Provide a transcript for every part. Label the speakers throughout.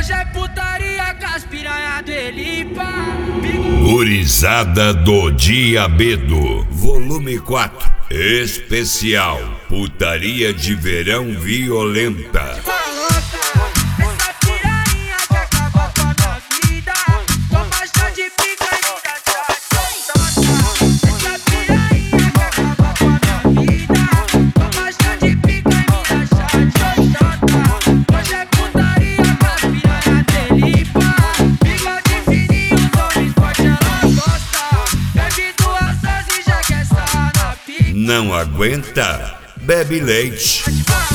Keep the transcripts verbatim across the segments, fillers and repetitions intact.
Speaker 1: Hoje é putaria com as piranha do Elipa.
Speaker 2: Gurizada do Diabedo, volume quatro, especial Putaria de Verão Violenta. Não aguenta? Bebe leite.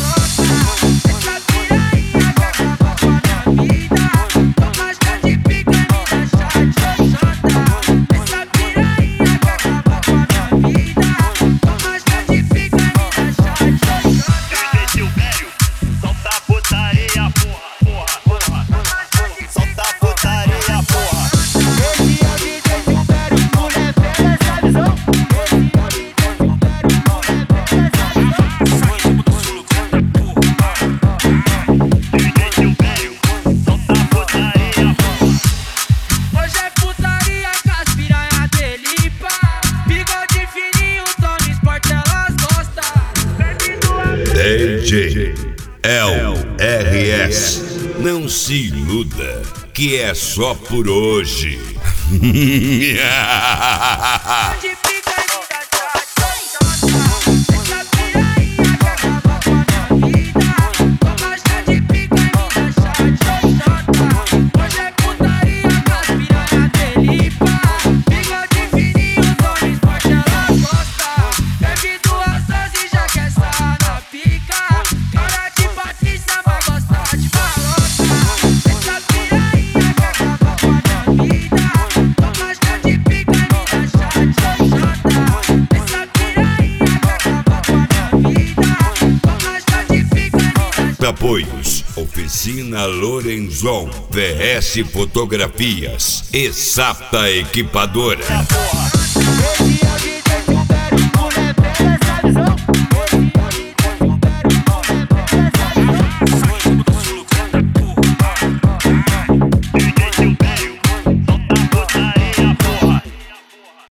Speaker 2: D J L R S, não se iluda que é só por hoje. Apoios: Oficina Lorenzon, V S Fotografias, Exata Equipadora.